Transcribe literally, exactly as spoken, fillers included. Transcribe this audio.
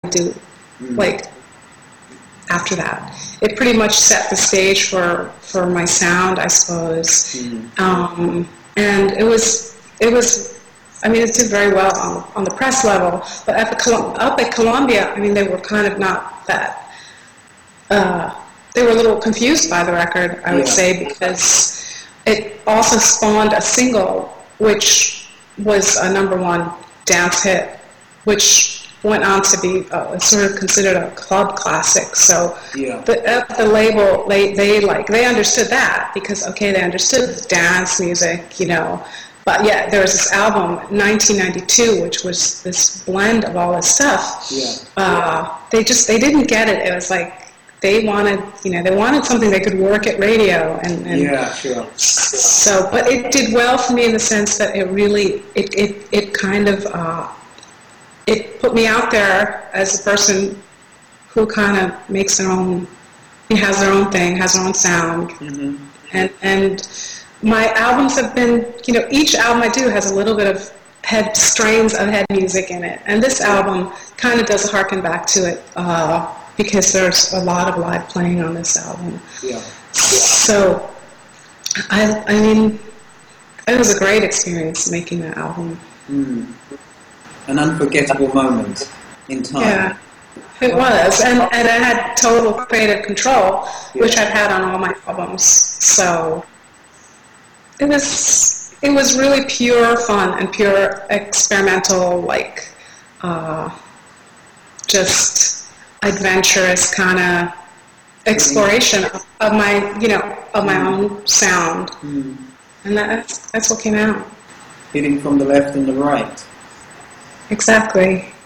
do, mm. like, after that. It pretty much set the stage for, for my sound, I suppose. Mm. Um, and it was, it was, I mean, it did very well on, on the press level, but at the, up at Columbia, I mean, they were kind of not that, uh, they were a little confused by the record, I would yeah. say, because it also spawned a single, which was a number one dance hit, which went on to be uh, sort of considered a club classic. So yeah. the, uh, the label, they, they like, they understood that because, okay, they understood the dance music, you know. But yeah, there was this album, nineteen ninety-two, which was this blend of all this stuff. Yeah. Uh, they just, they didn't get it. It was like, they wanted, you know, they wanted something they could work at radio. And, and yeah, sure. So, but it did well for me in the sense that it really, it, it, it kind of, uh, it put me out there as a person who kind of makes their own, has their own thing, has their own sound. Mm-hmm. And and my albums have been, you know, each album I do has a little bit of head strains of head music in it. And this album kind of does harken back to it uh, because there's a lot of live playing on this album. Yeah. yeah. So, I, I mean, it was a great experience making that album. Mm. An unforgettable moment in time. Yeah, it was. And, and I had total creative control, yeah. which I've had on all my albums. So it was it was really pure fun and pure experimental, like, uh, just adventurous kind of exploration of, of my, you know, of my mm. own sound. Mm. And that's, that's what came out. Hitting from the left and the right. Exactly.